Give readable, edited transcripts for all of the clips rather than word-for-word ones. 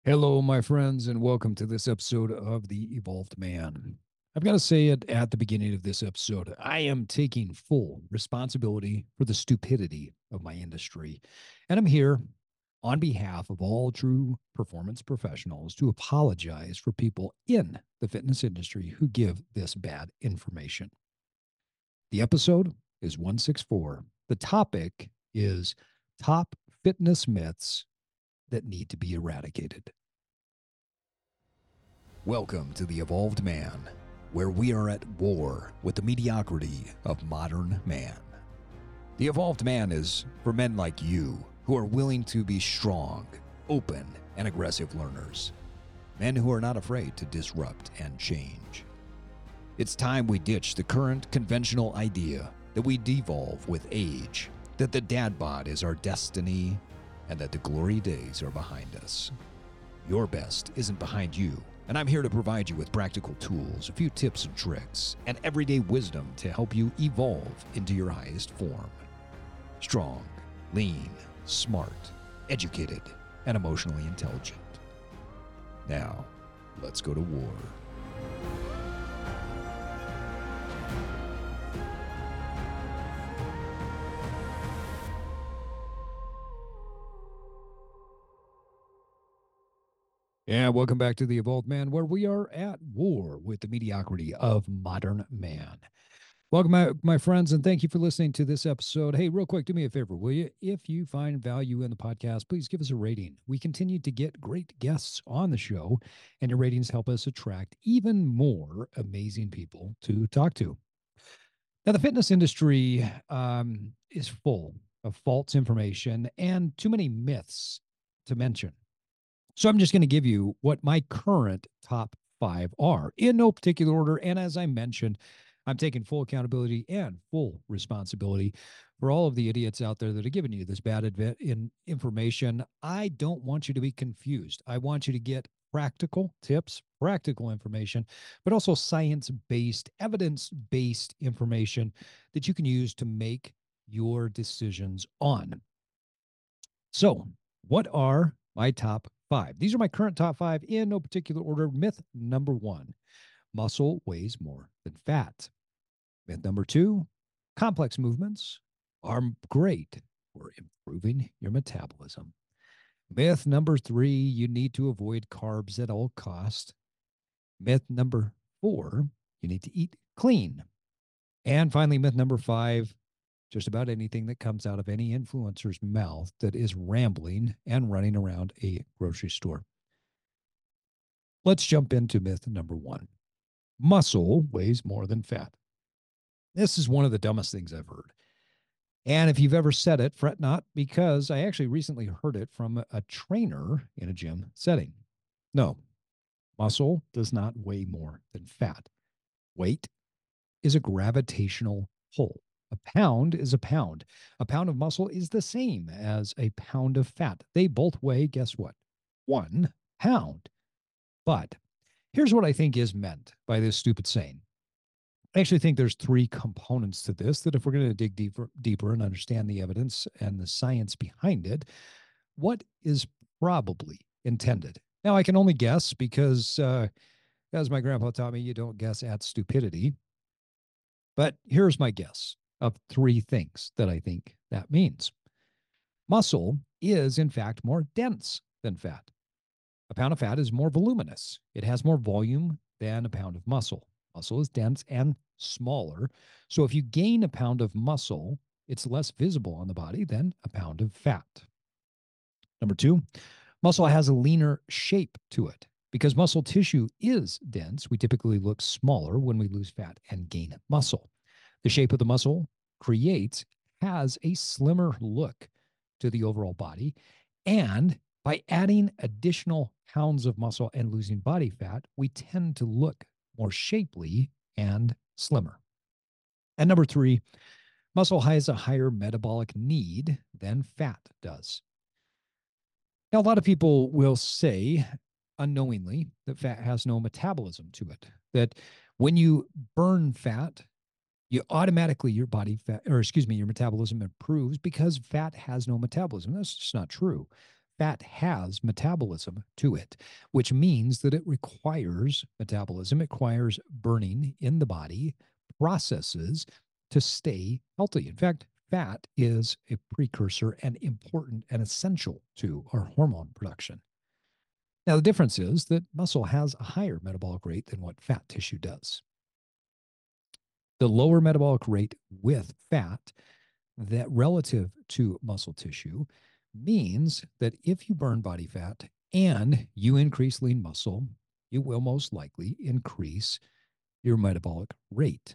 Hello, my friends, and welcome to this episode of The Evolved Man. I've got to say it at the beginning of this episode. I am taking full responsibility for the stupidity of my industry. And I'm here on behalf of all true performance professionals to apologize for people in the fitness industry who give this bad information. The episode is 164. The topic is top fitness myths that need to be eradicated. Welcome to The Evolved Man, where we are at war with the mediocrity of modern man. The Evolved Man is for men like you who are willing to be strong, open, and aggressive learners. Men who are not afraid to disrupt and change. It's time we ditch the current conventional idea that we devolve with age, that the dad bod is our destiny, and that the glory days are behind us. Your best isn't behind you, and I'm here to provide you with practical tools, a few tips and tricks, and everyday wisdom to help you evolve into your highest form. Strong, lean, smart, educated, and emotionally intelligent. Now, let's go to war. Yeah, welcome back to The Evolved Man, where we are at war with the mediocrity of modern man. Welcome, my friends, and thank you for listening to this episode. Hey, real quick, do me a favor, will you? If you find value in the podcast, please give us a rating. We continue to get great guests on the show, and your ratings help us attract even more amazing people to talk to. Now, the fitness industry is full of false information and too many myths to mention. So I'm just going to give you what my current top five are in no particular order. And as I mentioned, I'm taking full accountability and full responsibility for all of the idiots out there that are giving you this bad information. I don't want you to be confused. I want you to get practical tips, practical information, but also science-based, evidence-based information that you can use to make your decisions on. So, what are my top five? These are my current top five in no particular order. Myth number one, muscle weighs more than fat. Myth number two, complex movements are great for improving your metabolism. Myth number three, you need to avoid carbs at all costs. Myth number four, you need to eat clean. And finally, myth number five, just about anything that comes out of any influencer's mouth that is rambling and running around a grocery store. Let's jump into myth number one. Muscle weighs more than fat. This is one of the dumbest things I've heard. And if you've ever said it, fret not, because I actually recently heard it from a trainer in a gym setting. No, muscle does not weigh more than fat. Weight is a gravitational pull. A pound is a pound. A pound of muscle is the same as a pound of fat. They both weigh, guess what? 1 pound. But here's what I think is meant by this stupid saying. I actually think there's three components to this that if we're going to dig deeper and understand the evidence and the science behind it, what is probably intended? Now, I can only guess because, as my grandpa taught me, you don't guess at stupidity. But here's my guess of three things that I think that means. Muscle is, in fact, more dense than fat. A pound of fat is more voluminous. It has more volume than a pound of muscle. Muscle is dense and smaller. So if you gain a pound of muscle, it's less visible on the body than a pound of fat. Number two, muscle has a leaner shape to it. Because muscle tissue is dense, we typically look smaller when we lose fat and gain muscle. The shape of the muscle has a slimmer look to the overall body. And by adding additional pounds of muscle and losing body fat, we tend to look more shapely and slimmer. And number three, muscle has a higher metabolic need than fat does. Now, a lot of people will say unknowingly that fat has no metabolism to it, that when you burn fat, you automatically, your body fat, or excuse me, your metabolism improves because fat has no metabolism. That's just not true. fat has metabolism to it, which means that it requires metabolism. It requires burning in the body processes to stay healthy. In fact, fat is a precursor and important and essential to our hormone production. Now, the difference is that muscle has a higher metabolic rate than what fat tissue does. The lower metabolic rate with fat that relative to muscle tissue means that if you burn body fat and you increase lean muscle, you will most likely increase your metabolic rate.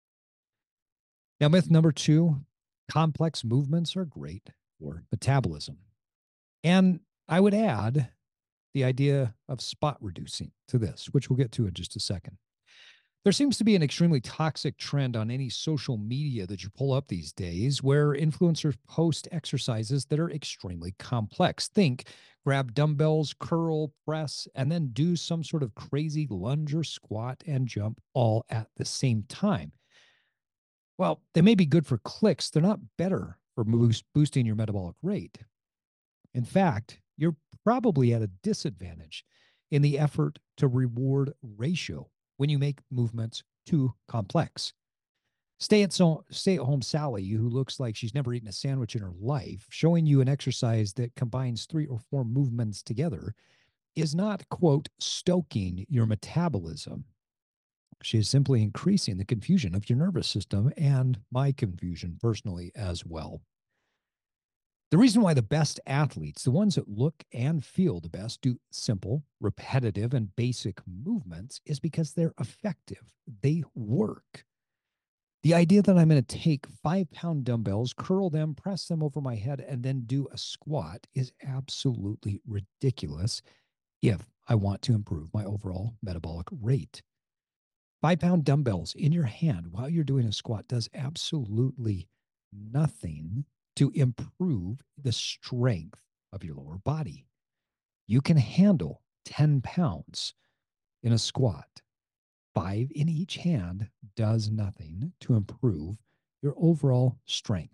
Now, myth number 2, complex movements are great for metabolism. And I would add the idea of spot reducing to this, which we'll get to in just a second. There seems to be an extremely toxic trend on any social media that you pull up these days where influencers post exercises that are extremely complex. Think grab dumbbells, curl, press, and then do some sort of crazy lunge or squat and jump all at the same time. Well, they may be good for clicks. They're not better for boosting your metabolic rate. In fact, you're probably at a disadvantage in the effort to reward ratio when you make movements too complex. Stay-at-home Sally, who looks like she's never eaten a sandwich in her life, showing you an exercise that combines 3 or 4 movements together is not, quote, stoking your metabolism. She is simply increasing the confusion of your nervous system and my confusion personally as well. The reason why the best athletes, the ones that look and feel the best, do simple, repetitive, and basic movements is because they're effective. They work. The idea that I'm going to take 5-pound dumbbells, curl them, press them over my head, and then do a squat is absolutely ridiculous if I want to improve my overall metabolic rate. 5-pound dumbbells in your hand while you're doing a squat does absolutely nothing to improve the strength of your lower body. You can handle 10 pounds in a squat. 5 in each hand does nothing to improve your overall strength.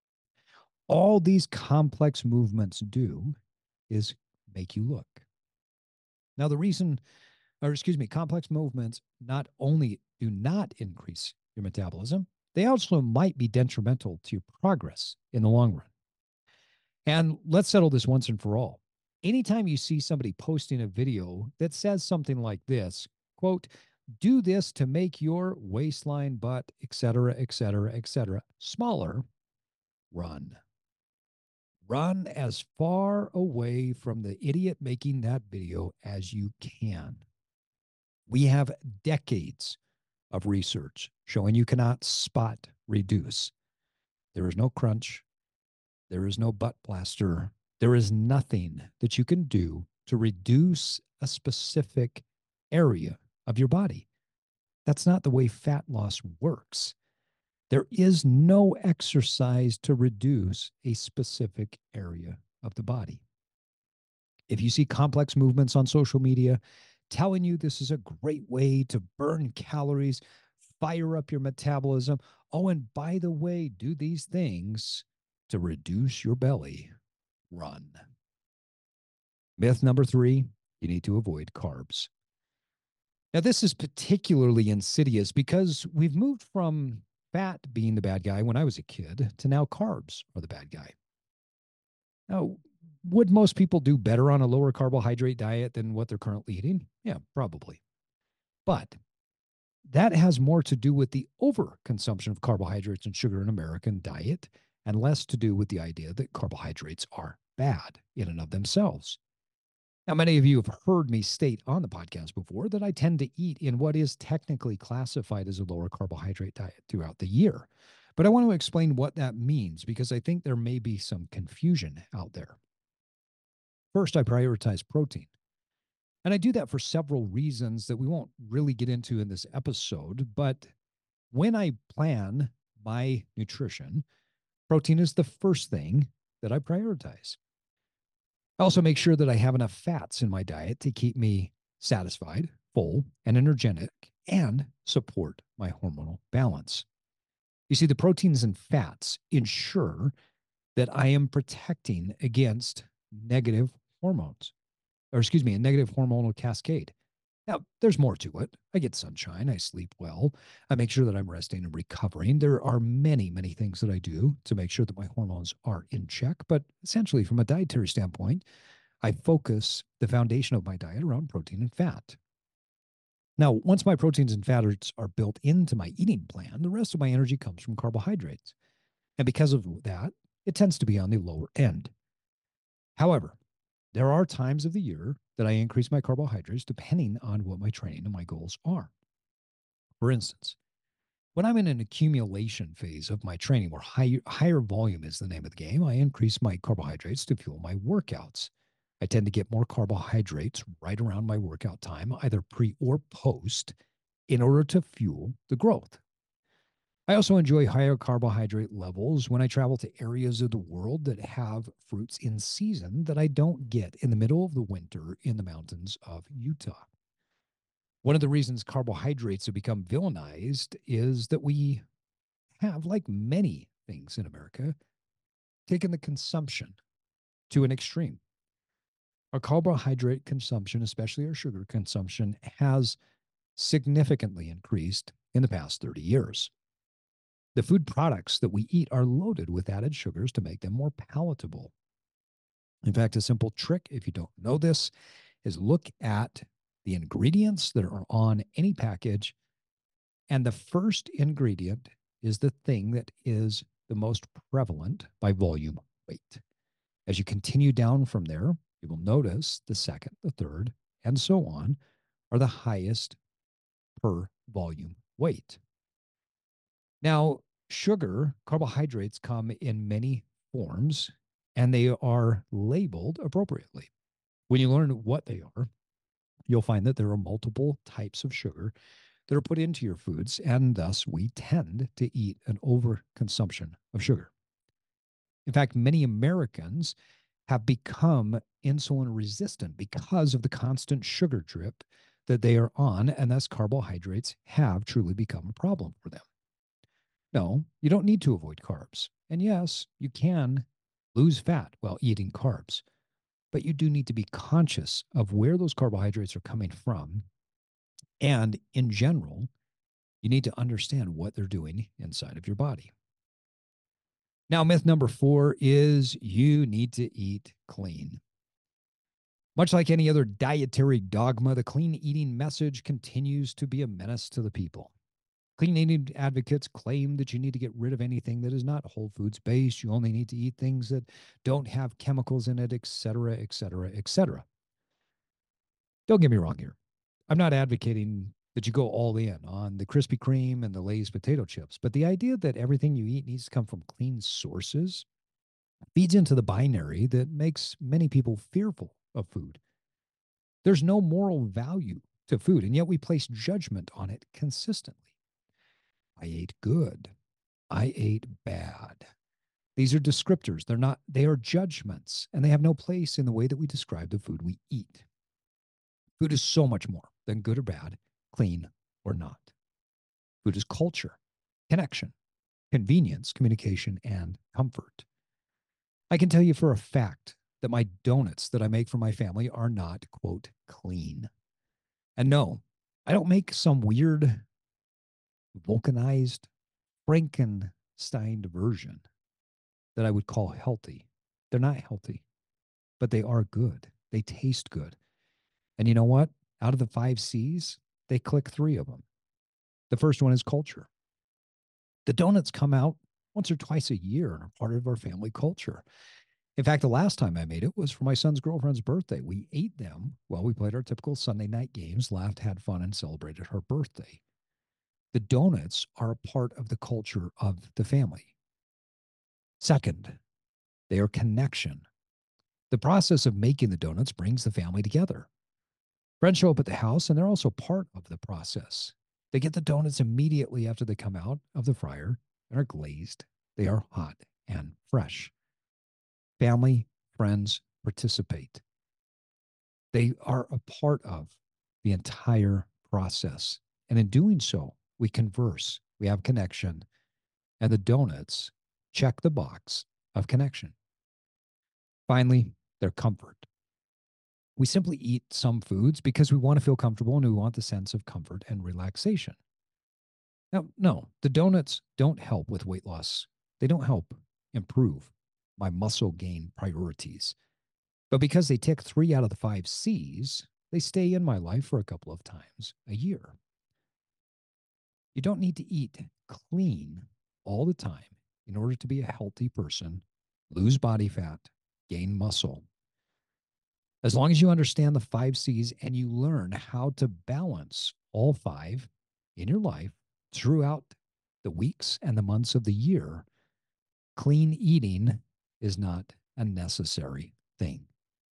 All these complex movements do is make you look. Now, complex movements not only do not increase your metabolism, they also might be detrimental to your progress in the long run. And let's settle this once and for all. Anytime you see somebody posting a video that says something like this, quote, do this to make your waistline, butt, etc., etc., etc., smaller, run. Run as far away from the idiot making that video as you can. We have decades of research showing you cannot spot reduce. There is no crunch. There is no butt plaster. There is nothing that you can do to reduce a specific area of your body. That's not the way fat loss works. There is no exercise to reduce a specific area of the body. If you see complex movements on social media telling you this is a great way to burn calories, fire up your metabolism, oh, and by the way, do these things to reduce your belly, run. Myth number 3, you need to avoid carbs. Now, this is particularly insidious because we've moved from fat being the bad guy when I was a kid to now carbs are the bad guy. Now, would most people do better on a lower carbohydrate diet than what they're currently eating? Yeah, probably. But that has more to do with the overconsumption of carbohydrates and sugar in American diet and less to do with the idea that carbohydrates are bad in and of themselves. Now, many of you have heard me state on the podcast before that I tend to eat in what is technically classified as a lower carbohydrate diet throughout the year. But I want to explain what that means because I think there may be some confusion out there. First, I prioritize protein. And I do that for several reasons that we won't really get into in this episode. But when I plan my nutrition, protein is the first thing that I prioritize. I also make sure that I have enough fats in my diet to keep me satisfied, full, and energetic, and support my hormonal balance. You see, the proteins and fats ensure that I am protecting against negative hormones, or excuse me, a negative hormonal cascade. Now, there's more to it. I get sunshine. I sleep well. I make sure that I'm resting and recovering. There are many, many things that I do to make sure that my hormones are in check. But essentially, from a dietary standpoint, I focus the foundation of my diet around protein and fat. Now, once my proteins and fats are built into my eating plan, the rest of my energy comes from carbohydrates. And because of that, it tends to be on the lower end. However, there are times of the year that I increase my carbohydrates depending on what my training and my goals are. For instance, when I'm in an accumulation phase of my training where higher volume is the name of the game, I increase my carbohydrates to fuel my workouts. I tend to get more carbohydrates right around my workout time, either pre or post, in order to fuel the growth. I also enjoy higher carbohydrate levels when I travel to areas of the world that have fruits in season that I don't get in the middle of the winter in the mountains of Utah. One of the reasons carbohydrates have become villainized is that we have, like many things in America, taken the consumption to an extreme. Our carbohydrate consumption, especially our sugar consumption, has significantly increased in the past 30 years. The food products that we eat are loaded with added sugars to make them more palatable. In fact, a simple trick, if you don't know this, is look at the ingredients that are on any package. And the first ingredient is the thing that is the most prevalent by volume weight. As you continue down from there, you will notice the second, the third, and so on are the highest per volume weight. Now, sugar, carbohydrates come in many forms and they are labeled appropriately. When you learn what they are, you'll find that there are multiple types of sugar that are put into your foods, and thus we tend to eat an overconsumption of sugar. In fact, many Americans have become insulin resistant because of the constant sugar drip that they are on, and thus carbohydrates have truly become a problem for them. No, you don't need to avoid carbs. And yes, you can lose fat while eating carbs, but you do need to be conscious of where those carbohydrates are coming from. And in general, you need to understand what they're doing inside of your body. Now, myth number 4 is you need to eat clean. Much like any other dietary dogma, the clean eating message continues to be a menace to the people. Clean eating advocates claim that you need to get rid of anything that is not whole foods based. You only need to eat things that don't have chemicals in it, et cetera, et cetera, et cetera. Don't get me wrong here. I'm not advocating that you go all in on the Krispy Kreme and the Lay's potato chips, but the idea that everything you eat needs to come from clean sources feeds into the binary that makes many people fearful of food. There's no moral value to food, and yet we place judgment on it consistently. I ate good. I ate bad. These are descriptors. They are judgments, and they have no place in the way that we describe the food we eat. Food is so much more than good or bad, clean or not. Food is culture, connection, convenience, communication, and comfort. I can tell you for a fact that my donuts that I make for my family are not, quote, clean. And no, I don't make some weird vulcanized Frankenstein version that I would call healthy. They're not healthy, but they are good. They taste good. And you know what? Out of the 5 C's, they click 3 of them. The first one is culture. The donuts come out once or twice a year and are part of our family culture. In fact, the last time I made it was for my son's girlfriend's birthday. We ate them while we played our typical Sunday night games, laughed, had fun, and celebrated her birthday. The donuts are a part of the culture of the family. Second, they are connection. The process of making the donuts brings the family together. Friends show up at the house and they're also part of the process. They get the donuts immediately after they come out of the fryer and are glazed. They are hot and fresh. Family, friends participate. They are a part of the entire process. And in doing so, we converse, we have connection, and the donuts check the box of connection. Finally, their comfort. We simply eat some foods because we want to feel comfortable and we want the sense of comfort and relaxation. Now, no, the donuts don't help with weight loss. They don't help improve my muscle gain priorities. But because they tick 3 out of the 5 C's, they stay in my life for a couple of times a year. You don't need to eat clean all the time in order to be a healthy person, lose body fat, gain muscle. As long as you understand the 5 C's and you learn how to balance all 5 in your life throughout the weeks and the months of the year, clean eating is not a necessary thing.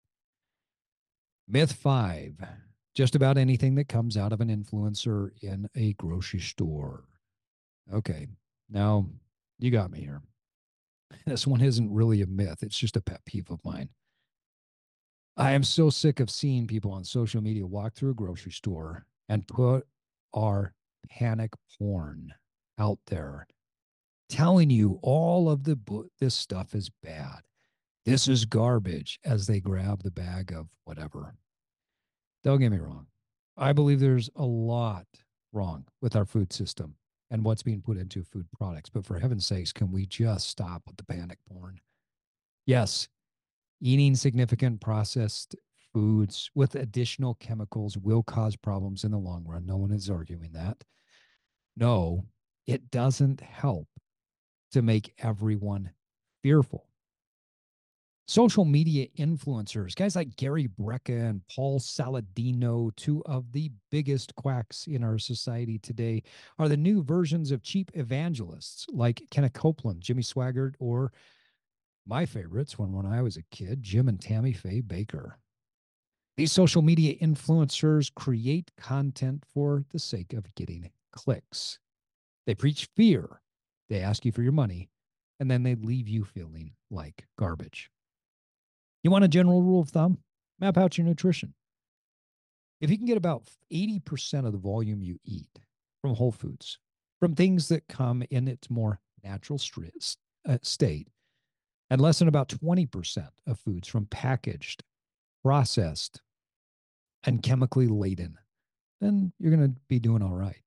Myth 5, just about anything that comes out of an influencer in a grocery store. Okay, now you got me here. This one isn't really a myth. It's just a pet peeve of mine. I am so sick of seeing people on social media walk through a grocery store and put our panic porn out there, telling you all of this stuff is bad. This is garbage as they grab the bag of whatever. Don't get me wrong. I believe there's a lot wrong with our food system and what's being put into food products. But for heaven's sakes, can we just stop with the panic porn? Yes, eating significant processed foods with additional chemicals will cause problems in the long run. No one is arguing that. No, it doesn't help to make everyone fearful. Social media influencers, guys like Gary Brecka and Paul Saladino, 2 of the biggest quacks in our society today, are the new versions of cheap evangelists like Kenneth Copeland, Jimmy Swaggart, or my favorites when I was a kid, Jim and Tammy Faye Bakker. These social media influencers create content for the sake of getting clicks. They preach fear. They ask you for your money, and then they leave you feeling like garbage. You want a general rule of thumb? Map out your nutrition. If you can get about 80% of the volume you eat from whole foods, from things that come in its more natural state, and less than about 20% of foods from packaged, processed, and chemically laden, then you're going to be doing all right.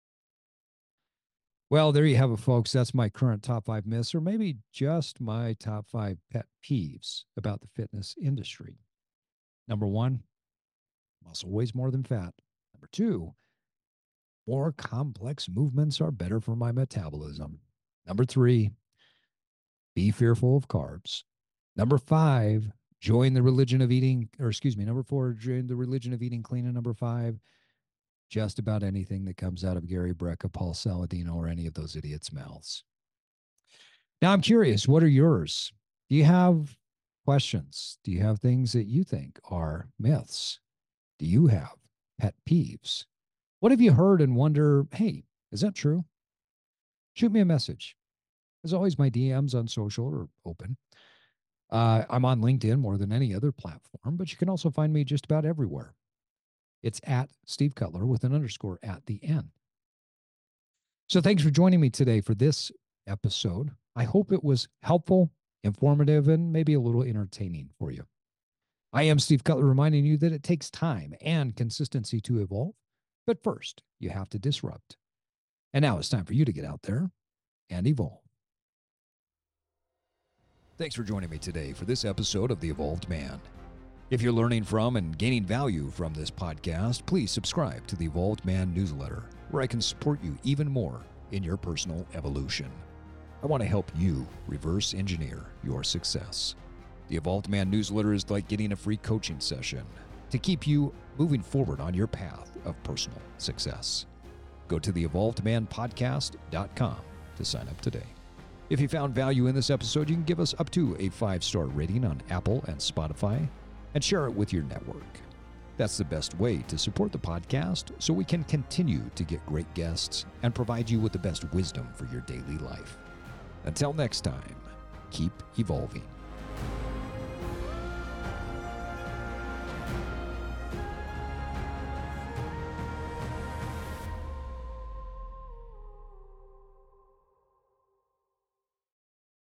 Well, there you have it, folks. That's my current top 5 myths, or maybe just my top 5 pet peeves about the fitness industry. Number 1, muscle weighs more than fat. Number 2, more complex movements are better for my metabolism. Number 3, be fearful of carbs. Number 5, join the religion of eating, number 4, join the religion of eating clean. And number 5, just about anything that comes out of Gary Brecka, Paul Saladino, or any of those idiots' mouths. Now, I'm curious, what are yours? Do you have questions? Do you have things that you think are myths? Do you have pet peeves? What have you heard and wonder, hey, is that true? Shoot me a message. As always, my DMs on social are open. I'm on LinkedIn more than any other platform, but you can also find me just about everywhere. It's at Steve Cutler with an underscore at the end. So thanks for joining me today for this episode. I hope it was helpful, informative, and maybe a little entertaining for you. I am Steve Cutler, reminding you that it takes time and consistency to evolve, but first you have to disrupt. And now it's time for you to get out there and evolve. Thanks for joining me today for this episode of The Evolved Man. If you're learning from and gaining value from this podcast, please subscribe to the Evolved Man newsletter, where I can support you even more in your personal evolution. I want to help you reverse engineer your success. The Evolved Man newsletter is like getting a free coaching session to keep you moving forward on your path of personal success. Go to theevolvedmanpodcast.com to sign up today. If you found value in this episode, you can give us up to a 5-star rating on Apple and Spotify, and share it with your network. That's the best way to support the podcast so we can continue to get great guests and provide you with the best wisdom for your daily life. Until next time, keep evolving.